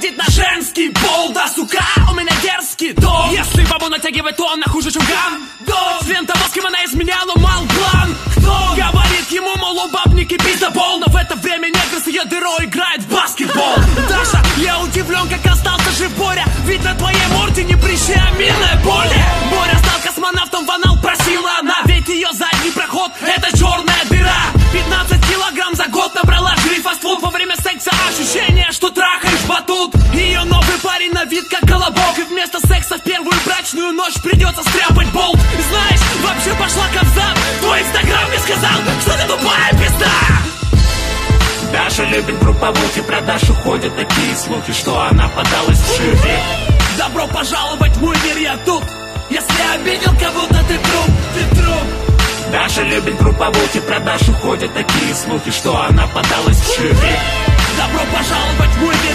выходить на женский пол. Да, сука, у меня дерзкий дом. Если бабу натягивать, то она хуже, чем гандон. Член того, с кем она изменяла, мал план. Кто говорит ему, мол, у баб не кипит до пол. Но в это время негр с ее дырой играет в баскетбол. Даша, я удивлен, как остался жив Боря. Ведь на твоей морде не прыщи, а милая боли. Боря стал космонавтом, в анал просила она. Ведь ее задний проход — это черная дыра. 15 килограмм за год набрала, жри фастфуд. Во время секса ощущение, что трахаешь батут. Ее новый парень на вид как колобок. И вместо секса в первую брачную ночь придется стряпать болт. Знаешь, вообще пошла ковзан. Твой инстаграм мне сказал, что ты тупая пизда. Даша любит групповухи, про Дашу ходят такие слухи, что она подалась в шире. Добро пожаловать в мой мир, я тут. Если обидел кого-то, ты труп, ты труп. Даша любит групповухи, про Дашу ходят такие слухи, что она подалась в шире. Добро пожаловать в мой мир,